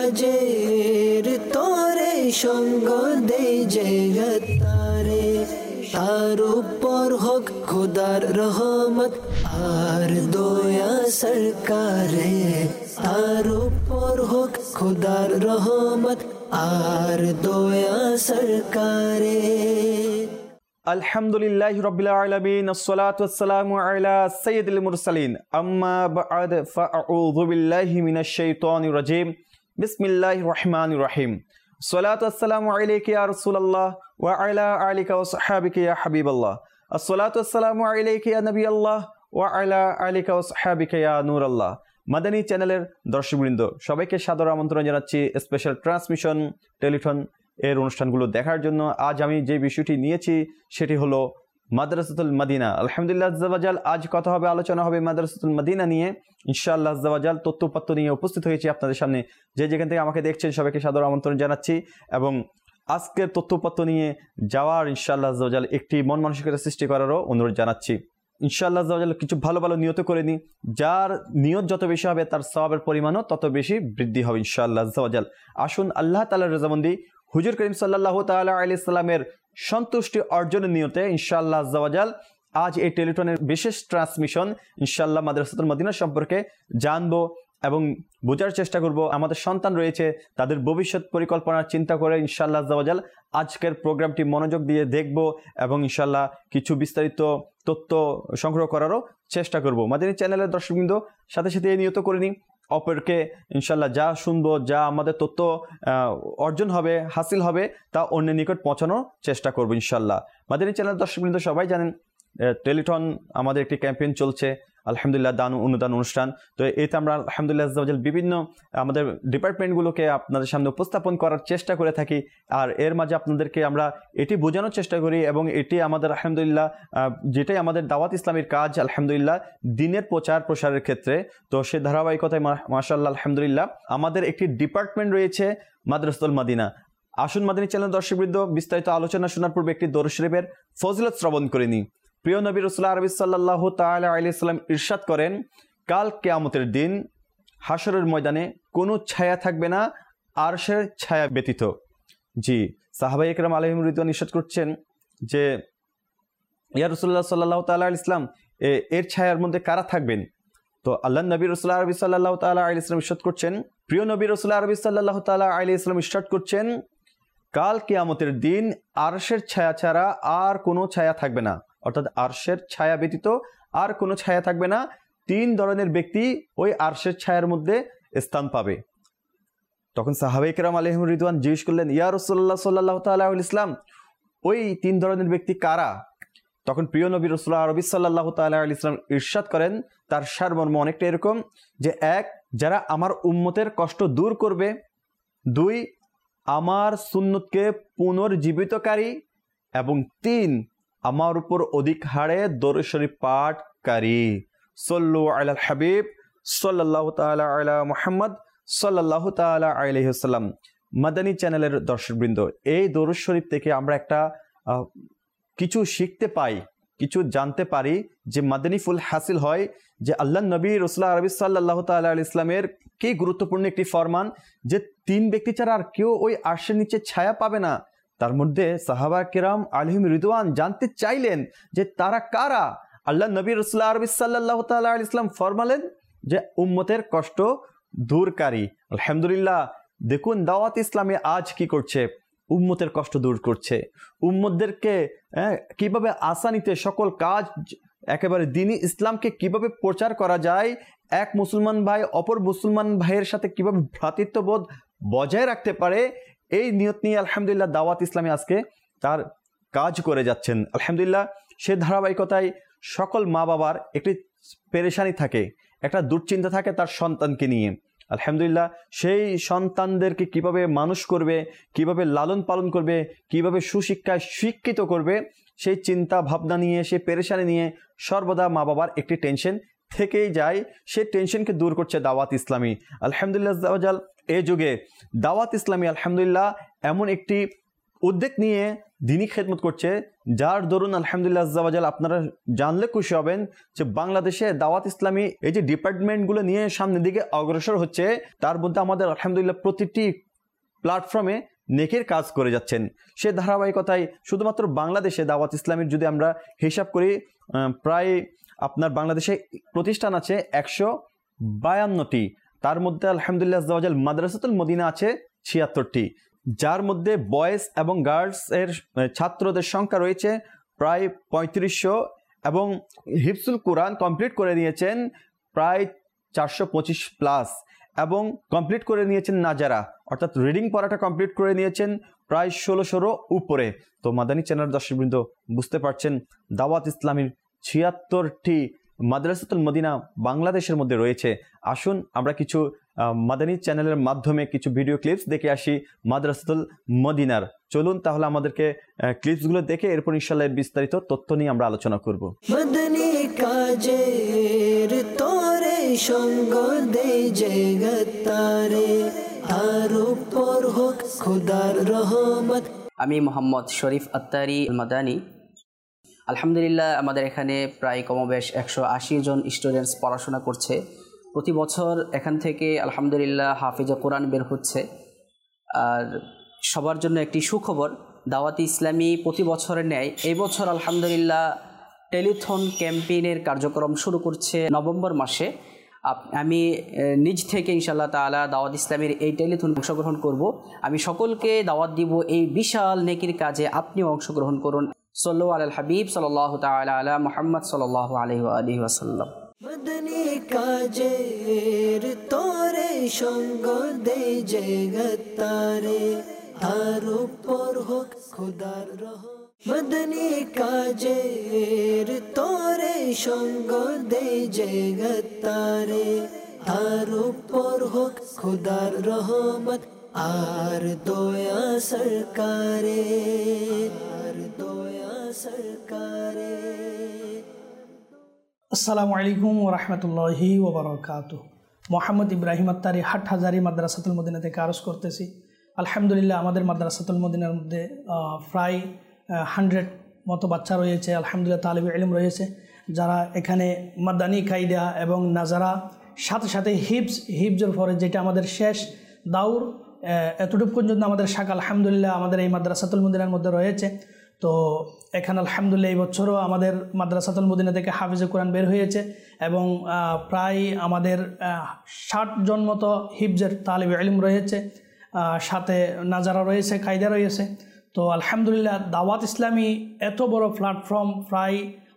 নামাজের তোরে সঙ্গ দেই যে গতারে, তার উপর হোক খোদার রহমত আর দয়া সরকারে, তার উপর হোক খোদার রহমত আর দয়া সরকারে। আলহামদুলিল্লাহি রাব্বিল আলামিন, আসসালাতু ওয়াসসালামু আলা সাইয়্যিদিল মুরসালিন, আম্মা বা'দ, ফাআউযু বিল্লাহি মিনাশ শাইতানির রাজীম, বিসমিল্লাহির রহমানির রহিম। আসসালাতু ওয়াসসালামু আলাইকা ইয়া রাসূলুল্লাহ ওয়া আলা আলিকা ওয়া সাহবিকা ইয়া হাবিবাল্লাহ। আসসালাতু ওয়াসসালামু আলাইকা ইয়া নবিয়াল্লাহ ওয়া আলা আলিকা ওয়া সাহবিকা ইয়া নূরাল্লাহ। মাদানী চ্যানেলের দর্শকবৃন্দ, সবাইকে সাদর আমন্ত্রণ জানাচ্ছি স্পেশাল ট্রান্সমিশন টেলিথন এর অনুষ্ঠানগুলো দেখার জন্য। আজ আমি যে বিষয়টি নিয়েছি সেটি হলো মাদ্রাসাতুল মদিনা। আলহামদুলিল্লাহ আজ্জা ওয়া জাল, আজ কথা হবে, আলোচনা হবে মাদ্রাসাতুল মদিনা নিয়ে ইনশাআল্লাহ আজ্জা ওয়া জাল। তথ্যপত্র নিয়ে উপস্থিত হয়েছি আপনাদের সামনে। যে যেখান থেকে আমাকে দেখছেন সবাইকে সাদর আমন্ত্রণ জানাচ্ছি এবং আজকের তথ্যপত্র নিয়ে যাওয়ার ইনশাআল্লাহ আজ্জা ওয়া জাল একটি মন মানসিকতা সৃষ্টি করারও অনুরোধ জানাচ্ছি। ইনশাআল্লাহ আজ্জা ওয়া জাল কিছু ভালো ভালো নিয়ত করে নিই, যার নিয়ত যত বেশি হবে তার সওয়াবের পরিমাণও তত বেশি বৃদ্ধি হবে ইনশাআল্লাহ আজ্জা ওয়া জাল। আসুন আল্লাহ তাআলার রজামন্দি, হুজুর করিম সাল্লাল্লাহু তাআলা আলাইহি সাল্লামের সন্তুষ্টি অর্জনের নিয়তে ইনশাআল্লাহ আজ্জা ওয়া জাল আজ এই টেলিটনের বিশেষ ট্রান্সমিশন ইনশাআল্লাহ মাদ্রাসাতুল মদিনা সম্পর্কে জানবো এবং বোঝার চেষ্টা করব। আমাদের সন্তান রয়েছে, তাদের ভবিষ্যৎ পরিকল্পনার চিন্তা করে ইনশাআল্লাহ আজ্জা ওয়া জাল আজকের প্রোগ্রামটি মনোযোগ দিয়ে দেখব এবং ইনশাআল্লাহ কিছু বিস্তারিত তথ্য সংগ্রহ করারও চেষ্টা করব। মাদানী চ্যানেলের দর্শকবৃন্দ, সাথে সাথে এই নিয়ত করে নিই, অপরকে ইনশাআল্লাহ যা শুনবো, যা আমাদের তথ্য অর্জন হবে, হাসিল হবে, তা অন্যের নিকট পৌঁছানোর চেষ্টা করবো ইনশাআল্লাহ। মাদানী চ্যানেলের দর্শকবৃন্দ, সবাই জানেন টেলিটন আমাদের একটি ক্যাম্পেইন চলছে, আলহামদুলিল্লাহ দান অনুদান অনুষ্ঠান। তো এতে আমরা আলহামদুলিল্লাহ আজ্জা ওয়া জাল বিভিন্ন আমাদের ডিপার্টমেন্টগুলোকে আপনাদের সামনে উপস্থাপন করার চেষ্টা করে থাকি। আর এর মাঝে আপনাদেরকে আমরা এটি বোঝানোর চেষ্টা করি এবং এটি আমাদের আলহামদুলিল্লাহ যেটাই আমাদের দাওয়াত ইসলামের কাজ আলহামদুলিল্লাহ দিনের প্রচার প্রসারের ক্ষেত্রে। তো সে ধারাবাহিকতায় মাশাআল্লাহ আলহামদুলিল্লাহ আমাদের একটি ডিপার্টমেন্ট রয়েছে মাদ্রাসাতুল মদিনা। আসুন মাদানী চ্যানেল দর্শকবৃন্দ, বিস্তারিত আলোচনা শোনার পূর্বে একটি দরুদ শরীফের ফজিলত শ্রবণ করে নিই। প্রিয় নবী রাসূলুল্লাহ আরবি সাল্লাল্লাহু তাআলা আলাইহি সাল্লাম ইরশাদ করেন, কাল কিয়ামতের দিন হাশরের ময়দানে কোনো ছায়া থাকবে না আরশের ছায়া ব্যতীত। জি, সাহাবায়ে কেরাম আলাইহিম রিদওয়ান ইরশাদ করছেন যে ইয়া রাসূলুল্লাহ সাল্লাল্লাহু তাআলা আলাইহি সাল্লাম, এর ছায়ার মধ্যে কারা থাকবেন? তো আল্লাহ নবী রাসূলুল্লাহ আরবি সাল্লাল্লাহু তাআলা আলাইহি সাল্লাম ইরশাদ করছেন, প্রিয় নবী রাসূলুল্লাহ আরবি সাল্লাল্লাহু তাআলা আলাইহি সাল্লাম ইরশাদ করছেন, কাল কিয়ামতের দিন আরশের ছায়া ছাড়া আর কোনো ছায়া থাকবে না, অর্থাৎ আরশের ছায়া ব্যতীত আর কোনো ছায়া থাকবে না। 3 ধরনের ব্যক্তি ওই আরশের ছায়ার মধ্যে স্থান পাবে। তখন সাহাবায়ে কেরাম আলাইহিম রিদওয়ান জিজ্ঞেস করলেন, ইয়া রাসূলুল্লাহ সাল্লাল্লাহু তাআলা আলাইহি সাল্লাম, ওই 3 ধরনের ব্যক্তি কারা? তখন প্রিয় নবী রাসূলুল্লাহ আরবি সাল্লাল্লাহু তাআলা আলাইহি সাল্লাম ইরশাদ করেন, তার সারমর্ম অনেকটা এরকম যে 1, যারা আমার উম্মতের কষ্ট দূর করবে, 2, আমার সুন্নতকে পুনর্জীবিতকারী, এবং 3, আমার উপর অধিক হারে দরুদ শরীফ পাঠকারী। সাল্লু আলাল হাবিব সাল্লাল্লাহু তাআলা আলা মুহাম্মদ সাল্লাল্লাহু তাআলা আলাইহি ওয়াসাল্লাম। মাদানী চ্যানেলের দর্শকবৃন্দ, এই দরুদ শরীফ থেকে আমরা একটা কিছু শিখতে পাই, কিছু জানতে পারি, যে মাদানী ফুল হাসিল হয় যে আল্লাহ নবী রাসূলুল্লাহ আরবি সাল্লাল্লাহু তাআলা আলাইহি ইসলামের কি গুরুত্বপূর্ণ একটি ফরমান যে 3 ব্যক্তি ছাড়া আর কেউ ওই আরশের নিচে ছায়া পাবে না। তার মধ্যে সাহাবা কেরাম আলাইহিম রিদওয়ান জানতে চাইলেন যে তারা কারা। আল্লাহ নবী রাসূলুল্লাহ আরবি সাল্লাল্লাহু তাআলা আলাইহি ইসলাম ফরমালেন যে উম্মতের কষ্ট দূরকারী। আলহামদুলিল্লাহ, দেখুন দাওয়াত ইসলামে আজ কি করছে, উম্মতের কষ্ট দূর করছে, উম্মতদেরকে কিভাবে আসানিতে সকল কাজ, একেবারে দ্বীনি ইসলামকে কিভাবে প্রচার করা যায়, এক মুসলমান ভাই অপর মুসলমান ভাইয়ের সাথে কিভাবে ভ্রাতৃত্ববোধ বজায় রাখতে পারে, এই নিয়ত নিয়ে আলহামদুলিল্লাহ দাওয়াত ইসলামী আজকে তার কাজ করে যাচ্ছেন। আলহামদুলিল্লাহ, সে ধারাবাহিকতায় সকল মা বাবার একটি পেরেশানি থাকে, একটা দুশ্চিন্তা থাকে তার সন্তানকে নিয়ে। আলহামদুলিল্লাহ, সেই সন্তানদেরকে কিভাবে মানুষ করবে, কিভাবে লালন পালন করবে, কিভাবে সুশিক্ষায় শিক্ষিত করবে, সেই চিন্তা ভাবনা নিয়ে, সেই পেরেশানি নিয়ে সর্বদা মা বাবার একটি টেনশন থেকেই যায়। সেই টেনশনকে দূর করছে দাওয়াত ইসলামী। আলহামদুলিল্লাহ, এই যুগে দাওয়াত ইসলামী আলহামদুলিল্লাহ এমন একটি উদ্যোগ নিয়ে দিনী খেদমত করছে, যার দরুন আলহামদুলিল্লাহ আজ্জা ওয়া জাল আপনারা জানলে খুশি হবেন যে বাংলাদেশে দাওয়াত ইসলামী এই যে ডিপার্টমেন্টগুলো নিয়ে সামনের দিকে অগ্রসর হচ্ছে, তার মধ্যে আমাদের আলহামদুলিল্লাহ প্রতিটি প্ল্যাটফর্মে নেকের কাজ করে যাচ্ছেন। সে ধারাবাহিকতায় শুধুমাত্র বাংলাদেশে দাওয়াত ইসলামীর যদি আমরা হিসাব করি, প্রায় আপনার বাংলাদেশে প্রতিষ্ঠান আছে 152টি, তার মধ্যে আলহামদুলিল্লাহ আজ্জা ওয়া জাল মাদ্রাসাতুল মদিনা আছে 76টি, যার মধ্যে বয়েজ এবং গার্লস এর ছাত্রদের সংখ্যা রয়েছে প্রায় 3500 এবং হিফজুল কোরআন কমপ্লিট করে নিয়েছেন প্রায় 425 প্লাস এবং কমপ্লিট করে নিয়েছেন নাজারা অর্থাৎ রিডিং পড়াটা কমপ্লিট করে নিয়েছেন প্রায় 1600 উপরে। তো মাদানী চ্যানেল দর্শকবৃন্দ বুঝতে পারছেন দাওয়াত ইসলামীর 76টি মাদ্রাসাতুল মদিনা বাংলাদেশের মধ্যে রয়েছে। আসুন আমরা কিছু মাদানী চ্যানেলের মাধ্যমে কিছু ভিডিও ক্লিপস দেখে আসি মাদ্রাসাতুল মদিনার। চলুন তাহলে আমাদেরকে ক্লিপসগুলো দেখে এরপর ইনশাআল্লাহ বিস্তারিত তথ্য নিয়ে আমরা আলোচনা করব। মাদানী কাজের তোরে সঙ্গ দে জগতারে, তার উপর হোক খোদার রহমত। আমি মোহাম্মদ শরীফ আত্তারি মাদানী। আলহামদুলিল্লাহ আমাদের এখানে প্রায় কমবেশ 180 জন স্টুডেন্টস পড়াশোনা করছে। প্রতি বছর এখান থেকে আলহামদুলিল্লাহ হাফিজে কোরআন বের হচ্ছে। আর সবার জন্য একটি সুখবর, দাওয়াতি ইসলামী প্রতি বছরের ন্যায় এই বছর আলহামদুলিল্লাহ টেলিথন ক্যাম্পেইনের কার্যক্রম শুরু করছে নভেম্বর মাসে। আমি নিজ থেকে ইনশাআল্লাহ তাআলা দাওয়াত ইসলামের এই টেলিথন অংশগ্রহণ করব। আমি সকলকে দাওয়াত দিব এই বিশাল নেকির কাজে আপনিও অংশগ্রহণ করুন। সাল্লু আলাল হাবিব সাল্লাল্লাহু তাআলা আলা মুহাম্মদ সাল্লাল্লাহু আলাইহি ওয়া আলিহি ওয়াসাল্লাম। মাদানী কাজের তোরে সঙ্গ দে জগতারে, তার উপর হোক খোদার রহমত। মাদানী কাজের তোরে সঙ্গ দে জগতারে, তার উপর হোক খোদার রহমত। আর দয়া সরকারে, আর দয়া সরকারে। আসসালামু আলাইকুম ওয়া রাহমাতুল্লাহি ওয়া বারাকাতুহু। মোহাম্মদ ইব্রাহিম আত্তারি হাটহাজারী মাদ্রাসাতুল মদিনা থেকে আরজ করতেছি। আলহামদুলিল্লাহ আমাদের মাদ্রাসাতুল মদিনার মধ্যে প্রায় 100 মতো বাচ্চা রয়েছে। আলহামদুলিল্লাহ তালিবে ইলম রয়েছে যারা এখানে মাদানী কায়দা এবং নাজারা সাথে সাথে হিফজের পরে যেটা আমাদের শেষ দাউর এতটুকু পর্যন্ত আমাদের শাখা আলহামদুলিল্লাহ আমাদের এই মাদ্রাসাতুল মদিনার মধ্যে রয়েছে। তো এখানে আলহামদুলিল্লাহ এই বছরও আমাদের মাদ্রাসাতুল মদিনা থেকে হাফিজে কোরআন বের হয়েছে এবং প্রায় আমাদের 60 জন মতো হিফজের তালিবে ইলম রয়েছে, সাথে নাজারা রয়েছে, কায়দা রয়েছে। তো আলহামদুলিল্লাহ দাওয়াত ইসলামী এত বড় প্ল্যাটফর্ম, প্রায়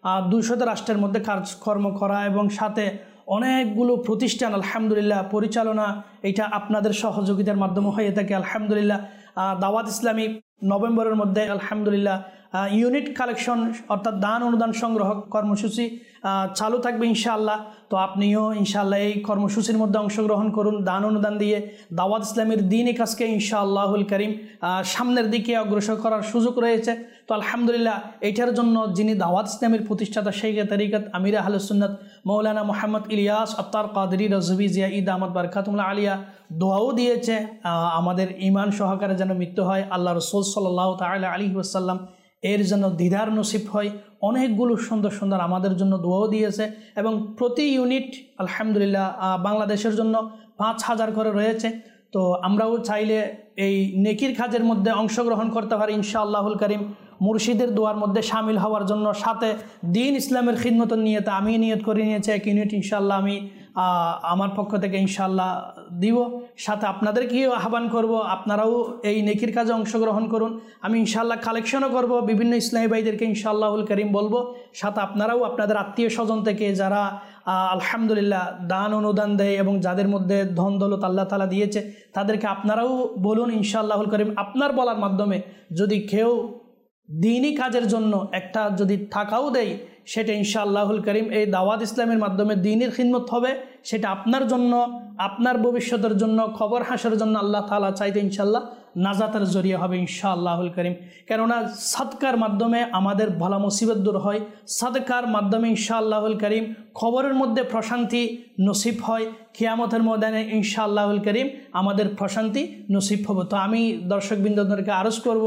200 রাষ্ট্রের মধ্যে কাজকর্ম করা এবং সাথে অনেকগুলো প্রতিষ্ঠান আলহামদুলিল্লাহ পরিচালনা, এটা আপনাদের সহযোগিতার মাধ্যমে হয়ে থাকে। আলহামদুলিল্লাহ দাওয়াত ইসলামী নভেম্বরের মধ্যে আলহামদুলিল্লাহ ইউনিট কালেকশন অর্থাৎ দান অনুদান সংগ্রহ কর্মসূচি চালু থাকবে ইনশাআল্লাহ। তো আপনিও ইনশাআল্লাহ এই কর্মসূচির মধ্যে অংশগ্রহণ করুন, দান অনুদান দিয়ে দাওয়াত ইসলামের দ্বীনি কাজকে ইনশাআল্লাহুল করিম সামনের দিকে অগ্রসর করার সুযোগ রয়েছে। তো আলহামদুলিল্লাহ এইটার জন্য যিনি দাওয়াত ইসলামের প্রতিষ্ঠাতা শেখে তরিকত আমির আহলুস সুন্নাত মৌলানা মোহাম্মদ ইলিয়াস আত্তার কাদরি রাজভী জিয়া ঈদ আহমদ বারকাতুল্লাহ আলিয়া দোয়াও দিয়েছে আমাদের ঈমান সহকারে যেন মৃত্যু হয়, আল্লাহ রাসূল সাল্লাল্লাহু তাআলা আলাইহি ওয়াসাল্লাম এর জন্য দিদার নসিব হয়। অনেকগুলো সুন্দর সুন্দর আমাদের জন্য দোয়াও দিয়েছে এবং প্রতি ইউনিট আলহামদুলিল্লাহ বাংলাদেশের জন্য 5000 করে রয়েছে। তো আমরাও চাইলে এই নেকির কাজের মধ্যে অংশগ্রহণ করতে পারি ইনশাআল্লাহুল করিম, মুর্শিদের দোয়ার মধ্যে শামিল হওয়ার জন্য। সাথে দিন ইসলামের খিদমতের নিয়তে আমি নিয়ত করে নিয়েছি 1 ইউনিট ইনশাআল্লাহ আমি আমার পক্ষ থেকে ইনশাআল্লাহ দিব। সাথে আপনাদেরকেও আহ্বান করব আপনারাও এই নেকির কাজে অংশগ্রহণ করুন। আমি ইনশাআল্লাহ কালেকশনও করব, বিভিন্ন ইসলামী ভাইদেরকে ইনশাআল্লাহুল করিম বলবো। সাথে আপনারাও আপনাদের আত্মীয় স্বজন থেকে যারা আলহামদুলিল্লাহ দান অনুদান দেয় এবং যাদের মধ্যে ধন দৌলত আল্লাহ তাআলা দিয়েছে তাদেরকে আপনারাও বলুন ইনশাআল্লাহুল করিম। আপনার বলার মাধ্যমে যদি কেউ দ্বীনি কাজের জন্য একটা যদি টাকাও দেয় সেটা ইনশাআল্লাহুল করিম এই দাওয়াত ইসলামের মাধ্যমে দ্বীনের খিদমত হবে, সেটা আপনার জন্য, আপনার ভবিষ্যতের জন্য, খবর হাসরের জন্য আল্লাহ তাআলা চাইতে ইনশাআল্লাহ নাজাতের জরিয়া হবে ইনশাআল্লাহুল করিম। কেননা সাদকার মাধ্যমে আমাদের ভালা মুসিবত দূর হয়, সাদকার মাধ্যমে ইনশাআল্লাহুল করিম খবরের মধ্যে প্রশান্তি নসিব হয়, কিয়ামতের ময়দানে ইনশাআল্লাহুল করিম আমাদের প্রশান্তি নসিব হবে। তো আমি দর্শকবৃন্দদেরকে আরজ করব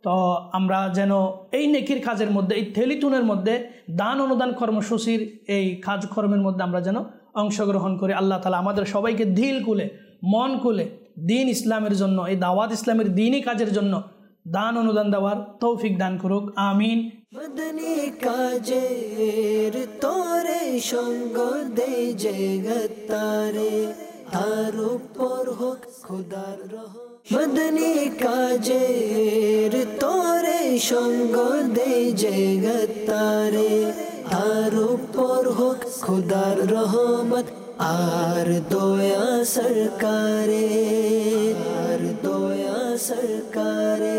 তো আমরা যেন এই নেকির কাজের মধ্যে, এই টেলিটুনের মধ্যে, দান অনুদান কর্মসূচির এই কাজকর্মের মধ্যে আমরা যেন অংশগ্রহণ করি। আল্লাহ তাআলা আমাদের সবাইকে দিল খুলে, মন খুলে দিন ইসলামের জন্য, এই দাওয়াত ইসলামের দিনই কাজের জন্য দান অনুদান দেওয়ার তৌফিক দান করুক, আমিন। মদনী কাজের তোরে সঙ্গ দে জগতারে, তার উপর হোক খোদার রহম। মদনী কাজের তোরে সঙ্গ দে জগতারে, তার উপর হোক খোদার রহমত। আর দয়া সরকারে, আর দয়া সরকারে।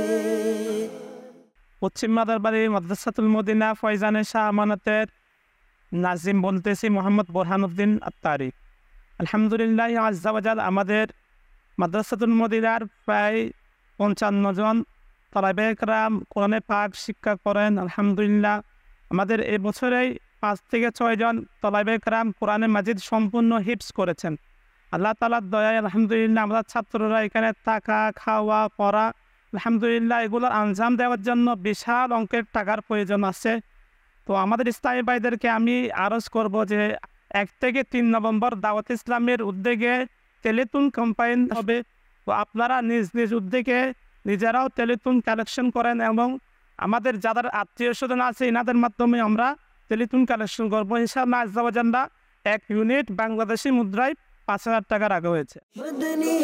পশ্চিম মাদারবাড়ি মাদ্রাসাতুল মদিনা ফয়জানে শাহ আমানতের নাজিম বলতেছি মোহাম্মদ বোরহানুদ্দিন আত্তারি। আলহামদুলিল্লাহ আজ্জা ওয়াজাল আমাদের মাদ্রাসাতুল মদিনার প্রায় 55 জন তালাবে কেরাম কোরআনে পাক শিক্ষা করেন। আলহামদুলিল্লাহ আমাদের এই বছরেই 5 থেকে 6 জন তালাবে কেরাম কোরআনে মাজিদ সম্পূর্ণ হিফজ করেছেন। আল্লাহ তাআলার দয়ায় আলহামদুলিল্লাহ আমরা ছাত্ররা এখানে থাকা, খাওয়া, পড়া, আলহামদুলিল্লাহ এগুলোর আঞ্জাম দেওয়ার জন্য বিশাল অঙ্কের টাকার প্রয়োজন আছে। তো আমাদের ইসলামী ভাইদেরকে আমি আরজ করব যে 1 থেকে 3 নভেম্বর দাওয়াত ইসলামের উদ্যোগে টেলিথন ক্যাম্পেইন হবে। তো আপনারা নিজ নিজ উদ্যোগে নিজেরাও টেলিথন কালেকশন করেন এবং আমাদের যাদের আত্মীয় স্বজন আছে এনাদের মাধ্যমে আমরা টেলিথন কালেকশন করবো। ইনশাআল্লাহ আজ্জা ওয়াজাল্লাহ 1 ইউনিট বাংলাদেশি মুদ্রায় 5000 টাকা রাখা হয়েছে। মদনী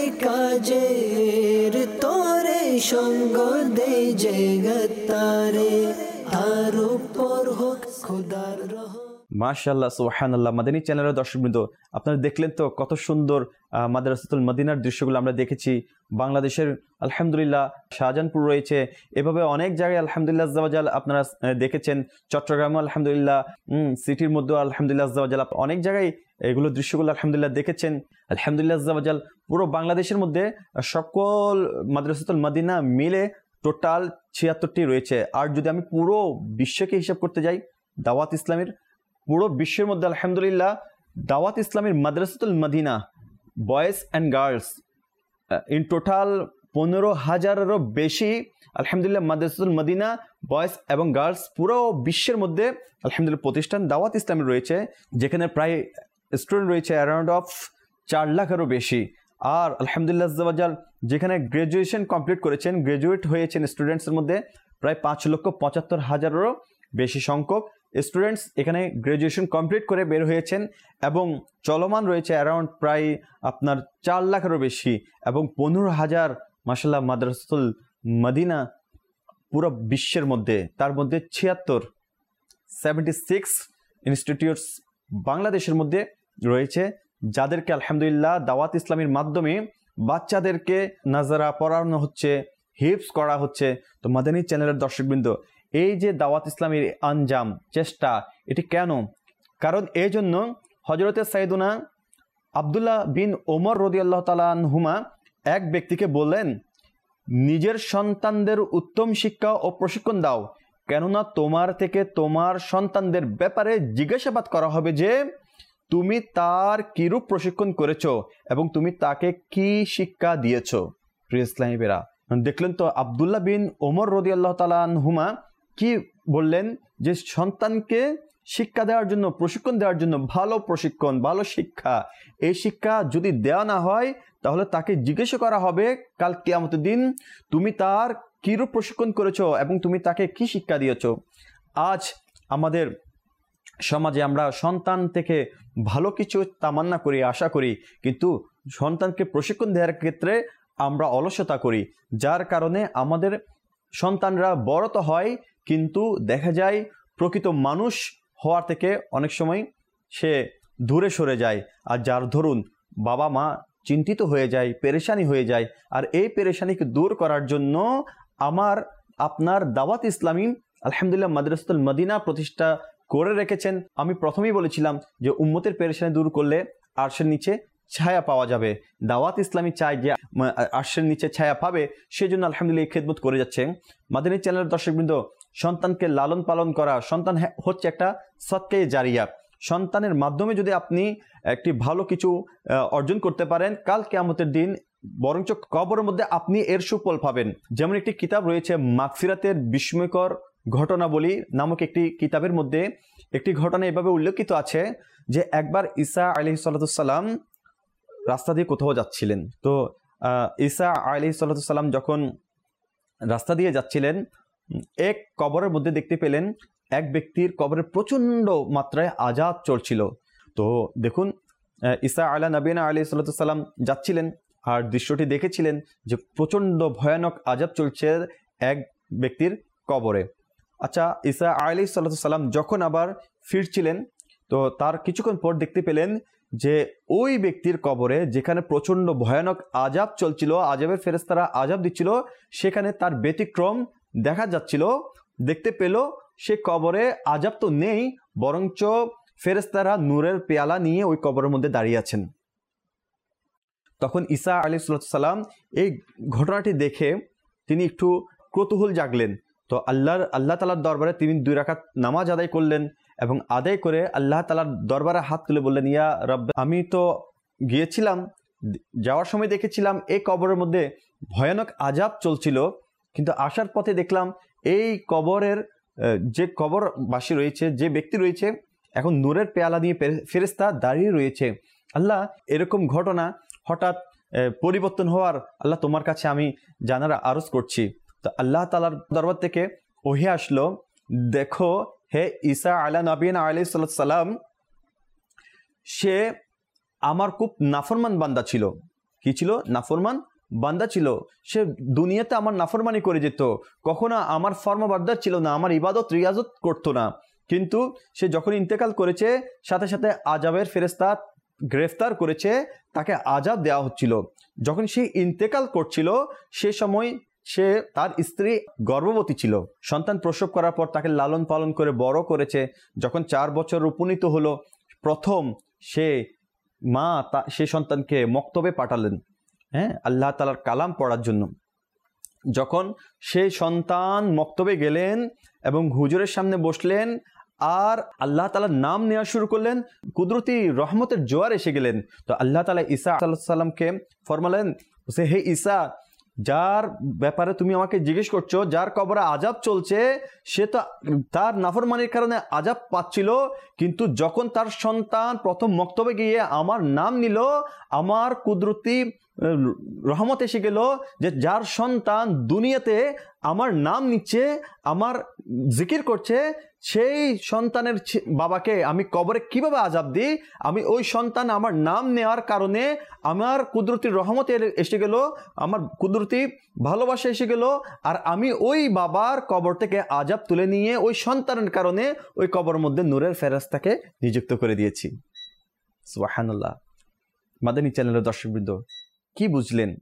কাজের তোরে সঙ্গ দে জগতারে, তার উপর হোক খোদার রহম। মাশাআল্লাহ, সুবহানাল্লাহ। মাদানী চ্যানেলের দর্শকবৃন্দ, আপনারা দেখলেন তো কত সুন্দর মাদ্রাসাতুল মদিনার দৃশ্যগুলো আমরা দেখেছি। বাংলাদেশের আলহামদুলিল্লাহ শাহজাহানপুর রয়েছে, এভাবে অনেক জায়গায় আলহামদুলিল্লাহ আজ্জা ওয়াজাল আপনারা দেখেছেন। চট্টগ্রামে আলহামদুলিল্লাহ, সিটির মধ্যেও আলহামদুলিল্লাহ আজ্জা ওয়াজাল অনেক জায়গায় এগুলো দৃশ্যগুলো আলহামদুলিল্লাহ দেখেছেন। আলহামদুলিল্লাহ আজ্জা ওয়াজাল পুরো বাংলাদেশের মধ্যে সকল মাদ্রাসাতুল মদিনা মিলে টোটাল 76টি রয়েছে। আর যদি আমি পুরো বিশ্বকে হিসাব করতে যাই, দাওয়াত ইসলামের পুরো বিশ্বের মধ্যে আলহামদুলিল্লাহ দাওয়াত ইসলামের Madrasatul Madina boys and girls in total 15,000-এরও বেশি আলহামদুলিল্লাহ মাদ্রাসাতুল মদিনা বয়েজ এবং গার্লস পুরো বিশ্বের মধ্যে আলহামদুলিল্লাহ প্রতিষ্ঠান দাওয়াত ইসলামের রয়েছে, যেখানে প্রায় স্টুডেন্ট রয়েছে অ্যারাউন্ড অফ 4 লাখেরও বেশি। আর আলহামদুলিল্লাহ আজ্জা ওয়াজাল যেখানে গ্র্যাজুয়েশন কমপ্লিট করেছেন, গ্র্যাজুয়েট হয়েছেন স্টুডেন্টসের মধ্যে প্রায় 5,75,000-এরও বেশি সংখ্যক স্টুডেন্টস এখানে গ্র্যাজুয়েশন কমপ্লিট করে বের হয়েছেন এবং চলমান রয়েছে অ্যারাউন্ড প্রায় আপনার 4 লাখেরও বেশি এবং 15,000 মাশাআল্লাহ মাদ্রাসাতুল মদিনা পুরো বিশ্বের মধ্যে। তার মধ্যে 76 ইনস্টিটিউটস বাংলাদেশের মধ্যে রয়েছে, যাদেরকে আলহামদুলিল্লাহ দাওয়াত ইসলামের মাধ্যমে বাচ্চাদেরকে নাজারা পড়ানো হচ্ছে, হিফজ করা হচ্ছে। তো মাদানী চ্যানেলের দর্শকবৃন্দ, এই যে দাওয়াত ইসলামের আঞ্জাম চেষ্টা, এটি কেন? কারণ এই জন্য হজরতে সাইদুনা আবদুল্লাহ বিন ওমর রাদিয়াল্লাহু তাআলা আনহুমা এক ব্যক্তিকে বললেন, নিজের সন্তানদের উত্তম শিক্ষা ও প্রশিক্ষণ দাও, কেননা তোমার থেকে তোমার সন্তানদের ব্যাপারে জিজ্ঞাসাবাদ করা হবে যে তুমি তার কিরূপ প্রশিক্ষণ করেছো এবং তুমি তাকে কি শিক্ষা দিয়েছো। প্রিয় ইসলামী ভাইরা, দেখলেন তো আবদুল্লাহ বিন ওমর রাদিয়াল্লাহু তাআলা আনহুমা কি বললেন, যে সন্তানকে শিক্ষা দেওয়ার জন্য, প্রশিক্ষণ দেওয়ার জন্য, ভালো প্রশিক্ষণ, ভালো শিক্ষা, এই শিক্ষা যদি দেওয়া না হয় তাহলে তাকে জিজ্ঞাসা করা হবে কাল কিয়ামতের দিন তুমি তার কিরূপ প্রশিক্ষণ করেছো এবং তুমি তাকে কি শিক্ষা দিয়েছো। আজ আমাদের সমাজে আমরা সন্তান থেকে ভালো কিছু তামান্না করি, আশা করি, কিন্তু সন্তানকে প্রশিক্ষণ দেওয়ার ক্ষেত্রে আমরা অলসতা করি, যার কারণে আমাদের সন্তানরা বড় তো হয় কিন্তু দেখা যায় প্রকৃত মানুষ হওয়ার থেকে অনেক সময় সে দূরে সরে যায়। আর যার ধরুন বাবা মা চিন্তিত হয়ে যায়, পেরেশানি হয়ে যায়। আর এই পেরেশানিকে দূর করার জন্য আপনার দাওয়াত ইসলামী আলহামদুলিল্লাহ মাদ্রাসাতুল মদিনা প্রতিষ্ঠা করে রেখেছেন। আমি প্রথমেই বলেছিলাম যে উম্মতের পেরেশানি দূর করলে আরশের নিচে ছায়া পাওয়া যাবে। দাওয়াত ইসলামী চায় যে আরশের নিচে ছায়া পাবে, সেজন্য আলহামদুলিল্লাহ এই খেদমত করে যাচ্ছে। মাদানী চ্যানেলের দর্শকবৃন্দ, সন্তানকে লালন পালন করা, সন্তান হচ্ছে একটা সদকায়ে জারিয়া। সন্তানের মাধ্যমে যদি আপনি একটি ভালো কিছু অর্জন করতে পারেন, কাল কিয়ামতের দিন বরঞ্চ কবরের মধ্যে আপনি এর সুফল পাবেন। যেমন একটি কিতাব রয়েছে মাগফিরাতের বিস্ময়কর ঘটনাবলী নামক একটি কিতাবের মধ্যে একটি ঘটনা এভাবে উল্লেখিত আছে যে একবার ঈসা আলাইহিস সালাম রাস্তা দিয়ে কোথাও যাচ্ছিলেন। তো ঈসা আলাইহিস সালাম যখন রাস্তা দিয়ে যাচ্ছিলেন, এক কবরের মধ্যে দেখতে পেলেন এক ব্যক্তির কবরে প্রচণ্ড মাত্রায় আযাব চলছিল। তো দেখুন, ঈসা আলা নবীনা আলাইহিস সালাম যাচ্ছিলেন আর দৃশ্যটি দেখেছিলেন যে প্রচণ্ড ভয়ানক আযাব চলছে এক ব্যক্তির কবরে। আচ্ছা, ঈসা আলাইহিস সালাম যখন আবার ফিরছিলেন, তো তার কিছুক্ষণ পর দেখতে পেলেন যে ওই ব্যক্তির কবরে যেখানে প্রচণ্ড ভয়ানক আযাব চলছিল, আযাবের ফেরেশতারা আযাব দিচ্ছিল, সেখানে তার ব্যতিক্রম দেখা যাচ্ছিল। দেখতে পেল সে কবরে আযাব তো নেই, বরঞ্চ ফেরেশতারা নূরের পেয়ালা নিয়ে ওই কবরের মধ্যে দাঁড়িয়ে আছেন। তখন ঈসা আলাইহিস সালাম এই ঘটনাটি দেখে তিনি একটু কৌতূহল জাগলেন। তো আল্লাহ তাআলার দরবারে তিনি 2 রাকাত নামাজ আদায় করলেন এবং আদায় করে আল্লাহ তাআলার দরবারে হাত তুলে বললেন, ইয়া রব, আমি তো গিয়েছিলাম, যাওয়ার সময় দেখেছিলাম এই কবরের মধ্যে ভয়ানক আযাব চলছিল, কিন্তু আসার পথে দেখলাম এই কবরের যে কবরবাসী রয়েছে, যে ব্যক্তি রয়েছে, এখন নূরের পেয়ালা নিয়ে ফেরেশতা দাঁড়িয়ে রয়েছে। আল্লাহ, এরকম ঘটনা হঠাৎ পরিবর্তন হওয়ার আল্লাহ তোমার কাছে আমি জানার আরজ করছি। তো আল্লাহ তাআলার দরবার থেকে ওহী আসলো, দেখো হে ঈসা আলা নবীনা আলাইহিস সালাম, সে আমার খুব নাফরমান বান্দা ছিল। কি ছিল? নাফরমান বান্দা ছিল। সে দুনিয়াতে আমার নাফরমানি করে যেত, কখনো আমার ফরমাবরদার ছিল না, আমার ইবাদত রিয়াজত করতো না। কিন্তু সে যখন ইন্তেকাল করেছে, সাথে সাথে আযাবের ফেরেশতা গ্রেফতার করেছে, তাকে আযাব দেওয়া হচ্ছিল। যখন সে ইন্তেকাল করছিল, সে সময় সে তার স্ত্রী গর্ভবতী ছিল। সন্তান প্রসব করার পর তাকে লালন পালন করে বড় করেছে। যখন 4 বছর উপনীত হলো, প্রথম মা সে সন্তানকে মক্তবে পাঠালেন, আল্লাহ তাআলার কালাম পড়ার জন্য। যখন সেই সন্তান মক্তবে গেলেন এবং হুজুরের সামনে বসলেন আর আল্লাহ তাআলার নাম নেওয়া শুরু করলেন, কুদরতি রহমতের জোয়ার এসে গেলেন। তো আল্লাহ তাআলা ঈসা আলাইহিস সালামকে ফরমালেন, হে ঈসা, যার ব্যাপারে তুমি আমাকে জিজ্ঞেস করছো, যার কবরে আযাব চলছে, সে তো তার নাফরমানির কারণে আযাব পাচ্ছিল, কিন্তু যখন তার সন্তান প্রথম মক্তবে গিয়ে আমার নাম নিল, আমার কুদরতি রহমত এসে গেল যে যার সন্তান দুনিয়াতে আমার নাম নিচ্ছে, আমার জিকির করছে, সেই সন্তানের বাবাকে আমি কবরে কিভাবে আযাব দিই? আমি ওই সন্তান আমার নাম নেওয়ার কারণে আমার কুদরতি রহমত এসে গেল, আমার কুদরতি ভালোবাসা এসে গেল, আর আমি ওই বাবার কবর থেকে আযাব তুলে নিয়ে ওই সন্তানের কারণে ওই কবরের মধ্যে নূরের ফেরেশতাকে নিযুক্ত করে দিয়েছি। সুবহানাল্লাহ। মাদানী চ্যানেলের দর্শকবৃন্দ, কি বুঝলেন?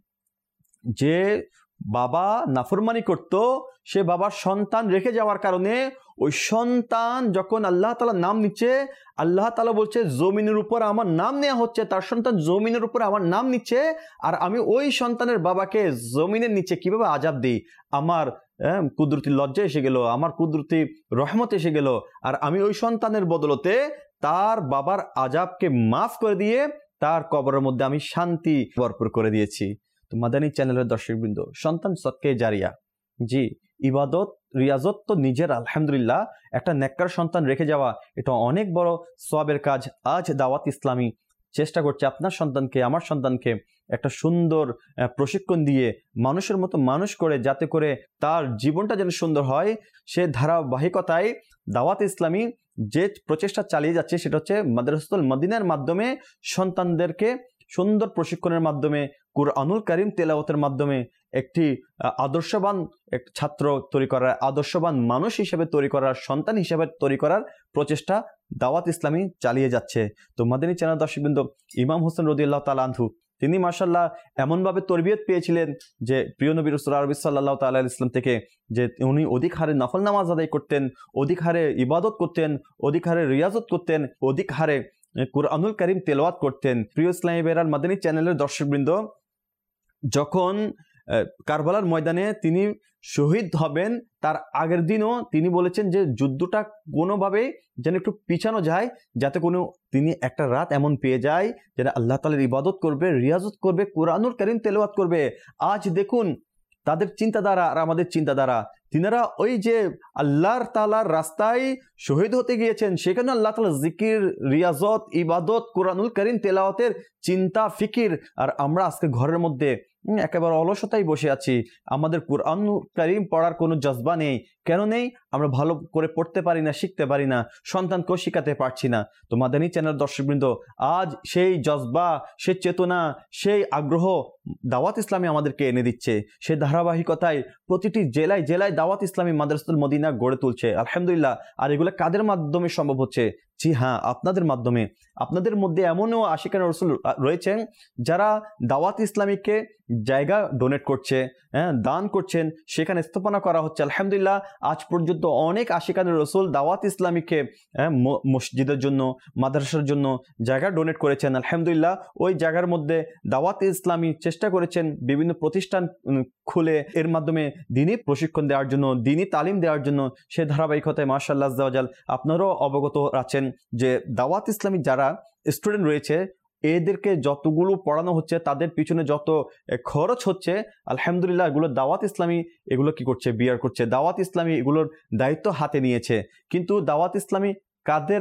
যে বাবা নাফরমানি করত, সে বাবার সন্তান রেখে যাওয়ার কারণে ওই সন্তান যখন আল্লাহ তাআলার নাম নিচ্ছে, আল্লাহ তাআলা বলছে জমিনের উপর আমার নাম নেওয়া হচ্ছে, তার সন্তান জমিনের উপর আমার নাম নিচ্ছে, আর আমি ওই সন্তানের বাবাকে জমিনের নিচে কিভাবে আযাব দিই? আমার কুদরতি লজ্জা এসে গেল, আমার কুদরতি রহমত এসে গেল, আর আমি ওই সন্তানের বদলতে তার বাবার আযাবকে মাফ করে দিয়ে তার কবরের মধ্যে আমি শান্তি ভরপুর করে দিয়েছি। তো মাদানী চ্যানেলের দর্শকবৃন্দ, সন্তান সদকায়ে জারিয়া, জি, ইবাদত রিয়াজত তো নিজের আলহামদুলিল্লাহ, একটা নেককার সন্তান রেখে যাওয়া এটা অনেক বড় সওয়াবের কাজ। আজ দাওয়াত ইসলামী চেষ্টা করছে আপনার সন্তানকে, আমার সন্তানকে একটা সুন্দর প্রশিক্ষণ দিয়ে মানুষের মতো মানুষ করে, যাতে করে তার জীবনটা যেন সুন্দর হয়। সে ধারাবাহিকতায় দাওয়াত ইসলামী যে প্রচেষ্টা চালিয়ে যাচ্ছে সেটা হচ্ছে মাদ্রাসাতুল মদিনার মাধ্যমে সন্তানদেরকে সুন্দর প্রশিক্ষণের মাধ্যমে, কুরআনুল কারীম তেলাওয়াতের মাধ্যমে একটি আদর্শবান ছাত্র তৈরি করার, আদর্শবান মানুষ হিসেবে তৈরি করার, সন্তান হিসেবে তৈরি করার প্রচেষ্টা দাওয়াত ইসলামী চালিয়ে যাচ্ছে। তো মাদানী চ্যানেল দর্শকবৃন্দ, ইমাম হোসেন রাদিয়াল্লাহু তাআলা আনহু তিনি মাশাআল্লাহ এমনভাবে তরবিয়ত পেয়েছিলেন যে প্রিয় নবী রাসূল আরবি সাল্লাল্লাহু তাআলা আলাইহি ওয়াসাল্লাম থেকে, যে উনি অধিক হারে নফল নামাজ আদায় করতেন, অধিক হারে ইবাদত করতেন, অধিক হারে রিয়াজত করতেন, অধিক হারে কুরআনুল কারীম তেলাওয়াত করতেন। প্রিয় ইসলামী ভাইরা, মাদানী চ্যানেলের দর্শকবৃন্দ, যখন কারবালার ময়দানে তিনি শহীদ হবেন তার আগের দিনও তিনি বলেছেন যে যুদ্ধটা কোনোভাবে যেন একটু পিছানো যায়, যাতে কোনো তিনি একটা রাত এমন পেয়ে যায় যেটা আল্লাহ তাআলার ইবাদত করবে, রিয়াজত করবে, কুরআনুল কারীম তেলাওয়াত করবে। আজ দেখুন তাদের চিন্তাধারা আর আমাদের চিন্তাধারা, তিনারা ওই যে আল্লাহর তাআলার রাস্তায় শহীদ হতে গিয়েছেন, সেখানে আল্লাহ তাআলা জিকির, রিয়াজত, ইবাদত, কুরআনুল কারীম তেলাওয়াতের চিন্তা ফিকির, আর আমরা আজকে ঘরের মধ্যে একেবারে অলসতায় বসে আছি। আমাদের কুরআনুল কারীম পড়ার কোনো জজবা নেই। কেন নেই? আমরা ভালো করে পড়তে পারি না, শিখতে পারি না, সন্তানকেও শিখাতে পারছি না। তো মাদানী চ্যানেল দর্শকবৃন্দ, আজ সেই জজবা, সেই চেতনা, সেই আগ্রহ দাওয়াত ইসলামী আমাদেরকে এনে দিচ্ছে। সেই ধারাবাহিকতায় প্রতিটি জেলায় জেলায় দাওয়াত ইসলামী মাদ্রাসাতুল মদিনা গড়ে তুলছে, আলহামদুলিল্লাহ। আর এগুলো কাদের মাধ্যমে সম্ভব হচ্ছে? জি হ্যাঁ, আপনাদের মাধ্যমে। আপনাদের মধ্যে এমনও আশিকান রাসূল রয়েছেন যারা দাওয়াত ইসলামীকে জায়গা ডোনেট করছে, দান করছেন, সেখানে স্থাপনা করা হচ্ছে। আলহামদুলিল্লাহ, আজ পর্যন্ত অনেক আশিকান রাসূল দাওয়াত ইসলামীকে মসজিদের জন্য, মাদ্রাসার জন্য জায়গা ডোনেট করেছেন। আলহামদুলিল্লাহ, ওই জায়গার মধ্যে দাওয়াত ইসলামী চেষ্টা করেছেন বিভিন্ন প্রতিষ্ঠান খুলে এর মাধ্যমে দিনী প্রশিক্ষণ দেওয়ার জন্য, দিনী তালিম দেওয়ার জন্য। সে ধারাবাহিকতায় মাশাআল্লাহ আজ্জা ওয়া জাল আপনারাও অবগত আছেন যে দাওয়াত ইসলামী যারা স্টুডেন্ট রয়েছে, এদেরকে যতগুলো পড়ানো হচ্ছে, তাদের পিছনে যত খরচ হচ্ছে, আলহামদুলিল্লাহ এগুলো দাওয়াত ইসলামী এগুলো কি করছে? বিয়ার করছে। দাওয়াত ইসলামী এগুলোর দায়িত্ব হাতে নিয়েছে। কিন্তু দাওয়াত ইসলামী কাদের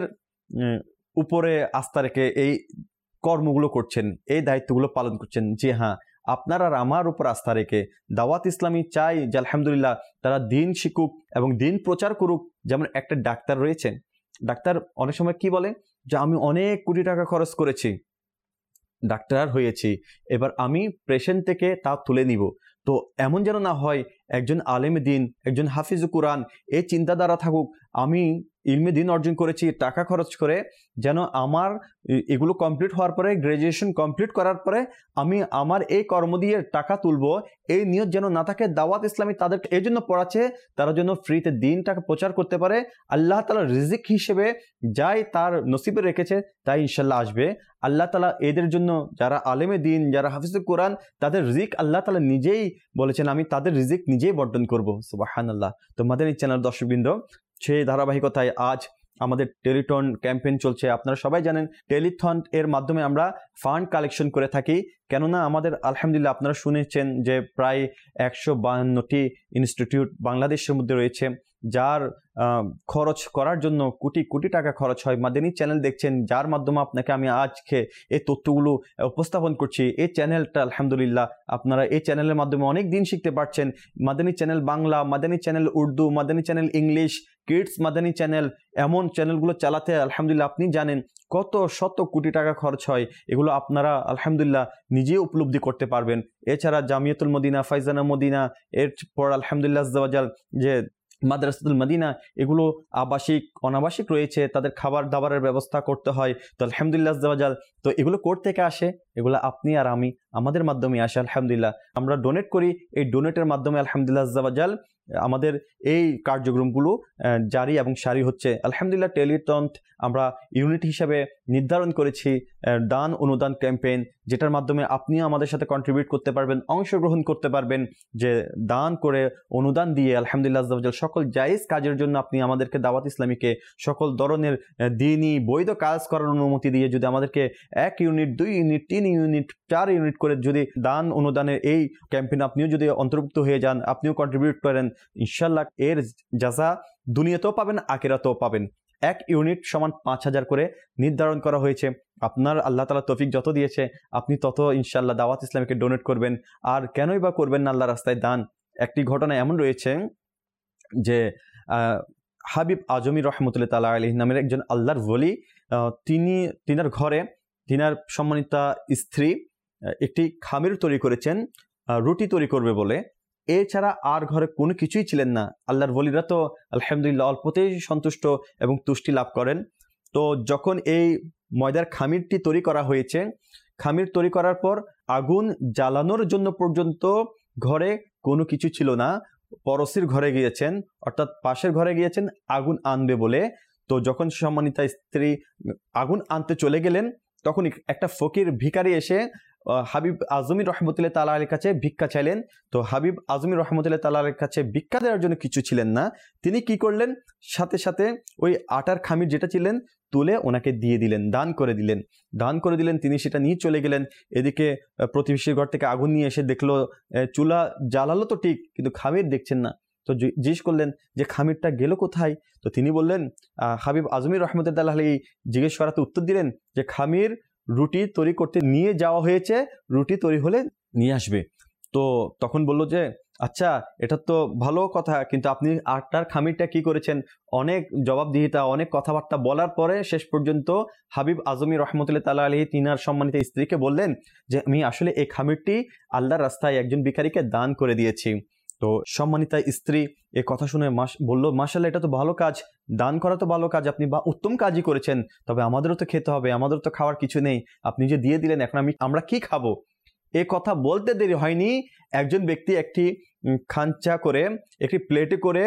উপরে আস্থা রেখে এই কর্মগুলো করছেন, এই দায়িত্বগুলো পালন করছেন? জি হ্যাঁ, আপনার আর আমার উপর আস্থা রেখে দাওয়াত ইসলামী চাই যে আলহামদুলিল্লাহ তারা দিন শিখুক এবং দিন প্রচার করুক। যেমন একটা ডাক্তার রয়েছে, ডাক্তার অনেক সময় কি বলে যে আমি অনেক কোটি টাকা খরচ করেছি, ডাক্তার হয়েছি, এবার আমি পেশেন্ট থেকে তা তুলে নিব। তো এমন যেন না হয়, একজন আলেমে দিন, একজন হাফিজ কুরআন এই চিন্তাধারা থাকুক, আমি ইলমে দিন অর্জন করেছি টাকা খরচ করে, যেন আমার এগুলো কমপ্লিট হওয়ার পরে, গ্র্যাজুয়েশন কমপ্লিট করার পরে আমি আমার এই কর্ম দিয়ে টাকা তুলবো, এই নিয়ত যেন না থাকে। দাওয়াত ইসলামী তাদের এই জন্য পড়াচ্ছে, তারা যেন ফ্রিতে দিনটাকে প্রচার করতে পারে। আল্লাহ তাআলা রিজিক হিসেবে যাই তার নসিবে রেখেছে তাই ইনশাল্লাহ আসবে। আল্লাহ তাআলা এদের জন্য, যারা আলেমে দিন, যারা হাফিজুল কোরআন, তাদের রিজিক আল্লাহ তাআলা নিজেই বলেছেন আমি তাদের রিজিক নিজেই বর্ধন করব। সুবহানাল্লাহ। তো মাদানী চ্যানেল দর্শকবৃন্দ, সেই ধারাবাহিকতায় আজ আমাদের টেলিথন ক্যাম্পেইন চলছে। আপনারা সবাই জানেন টেলিথন এর মাধ্যমে আমরা ফান্ড কালেকশন করে থাকি। কেননা আমাদের আলহামদুলিল্লাহ আপনারা শুনেছেন যে প্রায় 152টি ইনস্টিটিউট বাংলাদেশের মধ্যে রয়েছে, যার খরচ করার জন্য কোটি কোটি টাকা খরচ হয়। মাদানী চ্যানেল দেখছেন, যার মাধ্যমে আপনাকে আমি আজকে এই তথ্যগুলো উপস্থাপন করছি। এই চ্যানেলটা আলহামদুলিল্লাহ আপনারা এই চ্যানেলের মাধ্যমে অনেক দিন শিখতে পারছেন। Madani channel Bangla, Madani channel Urdu, Madani channel English, kids Madani channel, এমন চ্যানেলগুলো চালাতে আলহামদুলিল্লাহ আপনি জানেন কত শত কোটি টাকা খরচ হয়। এগুলো আপনারা আলহামদুলিল্লাহ নিজেই উপলব্ধি করতে পারবেন। এছাড়া জামিয়াতুল মদিনা, ফাইজানা মদিনা, এরপর আলহামদুলিল্লাহ আজ্জা ওয়া জাল যে মাদ্রাসাতুল মদিনা, এগুলো আবাসিক অনাবাসিক রয়েছে, তাদের খাবার দাবারের ব্যবস্থা করতে হয়। তো আলহামদুলিল্লাহ আজ্জা ওয়া জাল, তো এগুলো কোথা থেকে আসে? এগুলো আপনি আর আমি, আমাদের মাধ্যমে আসে। আলহামদুলিল্লাহ আমরা ডোনেট করি, এই ডোনেটের মাধ্যমে আলহামদুলিল্লাহ আজ্জা ওয়া জাল আমাদের এই কার্যক্রমগুলো জারি এবং সারি হচ্ছে। আলহামদুলিল্লাহ টেলিথন আমরা ইউনিট হিসাবে নির্ধারণ করেছি দান অনুদান ক্যাম্পেইন, যেটার মাধ্যমে আপনিও আমাদের সাথে কন্ট্রিবিউট করতে পারবেন, অংশগ্রহণ করতে পারবেন। যে দান করে, অনুদান দিয়ে আলহামদুলিল্লাহ আজ্জা ওয়া জাল সকল জায়েজ কাজের জন্য আপনি আমাদেরকে দাওয়াত ইসলামীকে সকল ধরনের দ্বীনি বৈধ কাজ করার অনুমতি দিয়ে যদি আমাদেরকে 1 ইউনিট, 2 ইউনিট, 3 ইউনিট, 4 ইউনিট করে যদি দান অনুদানের এই ক্যাম্পেইন আপনিও যদি অন্তর্ভুক্ত হয়ে যান, আপনিও কন্ট্রিবিউট করেন, ইনশাল্লাহ এর জাযা দুনিয়াতেও পাবেন, আখিরাতেও পাবেন। 1 ইউনিট সমান 5000 করে নির্ধারণ করা হয়েছে। আপনার আল্লাহ তাআলা তৌফিক যত দিয়েছে আপনি তত ইনশাল্লাহ দাওয়াত ইসলামীকে ডোনেট করবেন। আর কেনই বা করবেন না আল্লাহর রাস্তায় দান? একটি ঘটনা এমন রয়েছে যে হাবিব আজমি রহমতুল্লাহ তাআলা আলাইহি নামের একজন আল্লাহর ওলি, তিনার ঘরে তিনার সম্মানিতা স্ত্রী একটি খামির তৈরি করেছেন রুটি তৈরি করবে বলে। এছাড়া আর ঘরে কোনো কিছুই ছিলেন না। আল্লাহর ওলিরা তো আলহামদুলিল্লাহ অল্পতেই সন্তুষ্ট এবং তুষ্টি লাভ করেন। তো যখন এই ময়দার খামিরটি তৈরি করা হয়েছে, খামির তৈরি করার পর আগুন জ্বালানোর জন্য পর্যন্ত ঘরে কোনো কিছু ছিল না। পড়োশির ঘরে গিয়েছেন, অর্থাৎ পাশের ঘরে গিয়েছেন আগুন আনবে বলে। তো যখন সম্মানিতা স্ত্রী আগুন আনতে চলে গেলেন, তখন একটা ফকির ভিখারি এসে হাবিব আজমি রহমতুল্লাহ তাআলা আলাইহির কাছে ভিক্ষা চাইলেন। তো হাবিব আজমি রহমতুল্লাহ তাআলা আলাইহির কাছে ভিক্ষা দেওয়ার জন্য কিছু ছিলেন না, তিনি কি করলেন, সাথে সাথে ওই আটার খামির যেটা ছিলেন তুলে ওনাকে দিয়ে দিলেন, দান করে দিলেন। তিনি সেটা নিয়ে চলে গেলেন। এদিকে প্রতিবেশীর ঘর থেকে আগুন নিয়ে এসে দেখলো চুলা জ্বালালো তো ঠিক, কিন্তু খামির দেখছেন না। তো জিজ্ঞেস করলেন যে খামিরটা গেল কোথায়? তো তিনি বললেন, হাবিব আজমি রহমতুল্লাহ আলাইহি জিজ্ঞেস করাতে উত্তর দিলেন যে খামির রুটি তৈরি করতে নিয়ে যাওয়া হয়েছে, রুটি তৈরি হলে নিয়ে আসবে। তো তখন বলল যে আচ্ছা, এটা তো ভালো কথা, কিন্তু আপনি আটার খামিরটা কি করেছেন? অনেক জবাবদিহিতা, অনেক কথাবার্তা বলার পরে শেষ পর্যন্ত হাবিব আজমি রহমতুল্লাহ তাআলা আলাইহি তিনার সম্মানিত স্ত্রীকে বললেন যে আমি আসলে এই খামিরটি আল্লাহর রাস্তায় একজন ভিখারিকে দান করে দিয়েছি। তো সম্মানিতা স্ত্রী এ কথা শুনে বলল, মাশাআল্লাহ, এটা তো ভালো কাজ, দান করা তো ভালো কাজ, আপনি বা উত্তম কাজই করেছেন, তবে আমাদেরও তো খেতে হবে, আমাদেরও তো খাওয়ার কিছু নেই, আপনি যে দিয়ে দিলেন এখন আমরা কি খাবো? এ কথা বলতে দেরি হয়নি, একজন ব্যক্তি একটি খাঞ্চা করে, একটি প্লেটে করে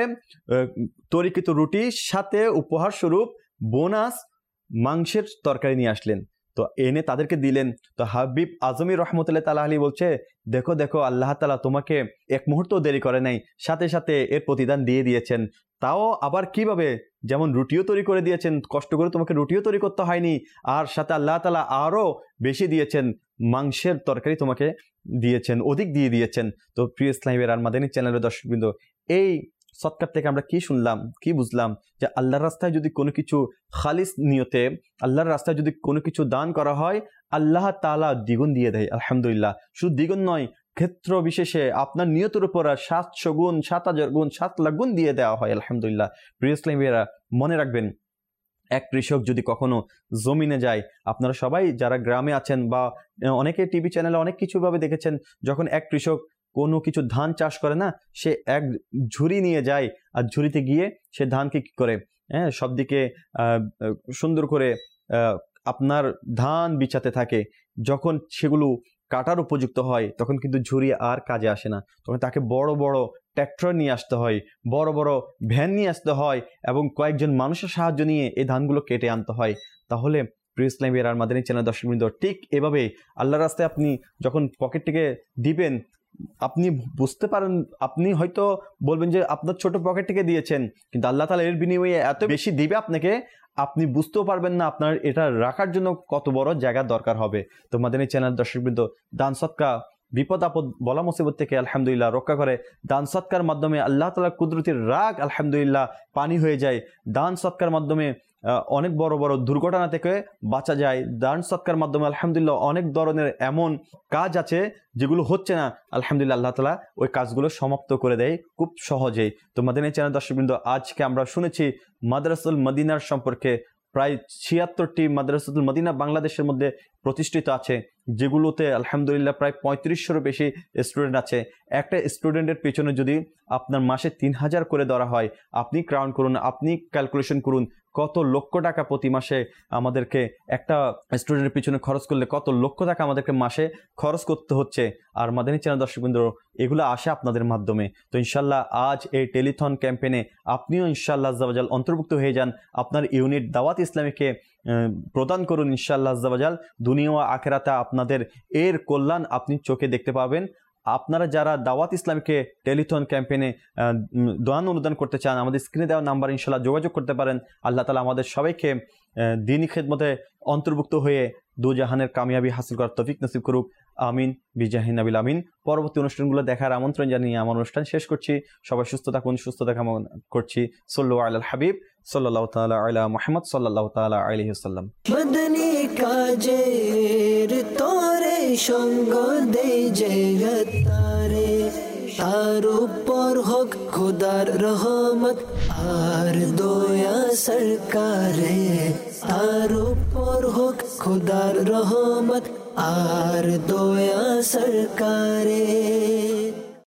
তরিকিত রুটির সাথে উপহার স্বরূপ বোনাস মাংসের তরকারি নিয়ে আসলেন। তো এনে তাদেরকে দিলেন। তো হাবিব আজমি রহমতুল্লাহ তাআলা আলাইহি বলছে, দেখো দেখো, আল্লাহ তাআলা তোমাকে এক মুহূর্ত দেরি করে নাই, সাথে সাথে এর প্রতিদান দিয়ে দিয়েছেন। তাও আবার কিভাবে? যেমন রুটিও তৈরি করে দিয়েছেন, কষ্ট করে তোমাকে রুটিও তৈরি করতে হয়নি, আর সাথে আল্লাহ তাআলা আরও বেশি দিয়েছেন, মাংসের তরকারি তোমাকে দিয়েছেন, অধিক দিয়ে দিয়েছেন। তো প্রিয় ইসলামী আর মাদানী চ্যানেলের দর্শকবৃন্দ, এই সৎকার থেকে আমরা কি শুনলাম, কি বুঝলাম? যে আল্লাহর রাস্তায় যদি কোনো কিছু খালিস নিয়তে আল্লাহর রাস্তায় যদি কোনো কিছু দান করা হয়, আল্লাহ তাআলা দ্বিগুণ দিয়ে দেয়। আলহামদুলিল্লাহ, শুধু দ্বিগুণ নয়, ক্ষেত্র বিশেষে আপনার নিয়তের উপর 700 গুণ, 7000 গুণ, 7 লাখ গুণ দিয়ে দেওয়া হয়। আলহামদুলিল্লাহ। প্রিয় ইসলামীরা মনে রাখবেন, এক কৃষক যদি কখনো জমিনে যায়, আপনারা সবাই যারা গ্রামে আছেন বা অনেকে টিভি চ্যানেলে অনেক কিছুভাবে দেখেছেন, যখন এক কৃষক কোনো কিছু ধান চাষ করে না, সে এক ঝুড়ি নিয়ে যায়, আর ঝুড়িতে গিয়ে সে ধানকে কি করে, সব দিকে সুন্দর করে আপনার ধান বিছাতে থাকে। যখন সেগুলো কাটার উপযুক্ত হয় তখন কিন্তু ঝুড়ি আর কাজে আসে না, তখন তাকে বড় বড় ট্র্যাক্টর নিয়ে আসতে হয়, বড় বড় ভ্যান নিয়ে আসতে হয়, এবং কয়েকজন মানুষের সাহায্য নিয়ে এই ধানগুলো কেটে আনতে হয়। তাহলে প্রিয় ইসলামী আর মাদানী চ্যানেল দর্শকবৃন্দ, ঠিক এভাবে আল্লাহর রাস্তায় আপনি যখন পকেট থেকে দিবেন, আপনি বুঝতে পারেন, আপনি হয়তো বলবেন যে আপনার ছোট পকেট থেকে দিয়েছেন, কিন্তু আল্লাহ তাআলা এর বিনিময়ে এত বেশি দিবে আপনাকে, আপনি বুঝতেও পারবেন না আপনার এটা রাখার জন্য কত বড় জায়গা দরকার হবে। তো মাদানী চ্যানেল দর্শকবৃন্দ, দান সদকা বিপদ আপদ বলা মুসিবত থেকে আলহামদুলিল্লাহ রক্ষা করে। দান সদকার মাধ্যমে আল্লাহ তাআলার কুদরতির রাগ আলহামদুলিল্লাহ পানি হয়ে যায়। দান সদকার মাধ্যমে অনেক বড় বড় দুর্ঘটনা থেকে বাঁচা যায়। দান সদকার মাধ্যমে আলহামদুলিল্লাহ অনেক ধরনের এমন কাজ আছে যেগুলো হচ্ছে না, আলহামদুলিল্লাহ আল্লাহ তাআলা ওই কাজগুলো সমাপ্ত করে দেয় খুব সহজেই। তো মাদানী চ্যানেল দর্শকবৃন্দ, আজকে আমরা শুনেছি মাদ্রাসাতুল মদিনার সম্পর্কে। প্রায় 76টি মাদ্রাসাতুল মদিনা বাংলাদেশের মধ্যে প্রতিষ্ঠিত আছে, যেগুলোতে আলহামদুলিল্লাহ প্রায় 3500-এরও বেশি স্টুডেন্ট আছে। একটা স্টুডেন্টের পেছনে যদি আপনার মাসে 3000 করে ধরা হয়, আপনি কাউন্ট করুন, আপনি ক্যালকুলেশন করুন কত লক্ষ টাকা প্রতি মাসে আমাদেরকে একটা স্টুডেন্টের পিছনে খরচ করলে কত লক্ষ টাকা আমাদেরকে মাসে খরচ করতে হচ্ছে। আর মাদানী চ্যানেল দর্শকবৃন্দ, এগুলো আসে আপনাদের মাধ্যমে। তো ইনশাল্লাহ আজ এই টেলিথন ক্যাম্পেইনে আপনিও ইনশাআল্লাহ আজ্জা ওয়া জাল অন্তর্ভুক্ত হয়ে যান, আপনার ইউনিট দাওয়াত ইসলামীকে প্রদান করুন। ইনশাআল্লাহ আজ্জা ওয়া জাল দুনিয়া ও আখিরাতে আপনাদের এর কল্যাণ আপনি চোখে দেখতে পাবেন। আপনারা যারা দাওয়াত ইসলামীকে টেলিথন ক্যাম্পেইনে দান অনুদান করতে চান, আমাদের স্ক্রিনে দেওয়া নাম্বার ইনশাআল্লাহ যোগাযোগ করতে পারেন। আল্লাহ তাআলা আমাদের সবাইকে দ্বীনি খেদমতে অন্তর্ভুক্ত হয়ে দুজাহানের কামিয়াবি হাসিল করার তৌফিক নসিব করুক। আমিন বিজাহি নবিল আমিন। পরবর্তী অনুষ্ঠানগুলো দেখার আমন্ত্রণ জানিয়ে আমার অনুষ্ঠান শেষ করছি। সবাই সুস্থ থাকুন, সুস্থতা কামনা করছি। সাল্লু আলাল হাবিব সাল্লাল্লাহু তাআলা আলা মুহাম্মদ সাল্লাল্লাহু তাআলা আলাইহি ওয়াসাল্লাম। মদনী কাজের তোরে সঙ্গ দে জগতারে, তার উপর হোক খোদার রহমত আর দয়া সরকারে, তার উপর হোক খোদার রহমত আর দয়া সরকারে।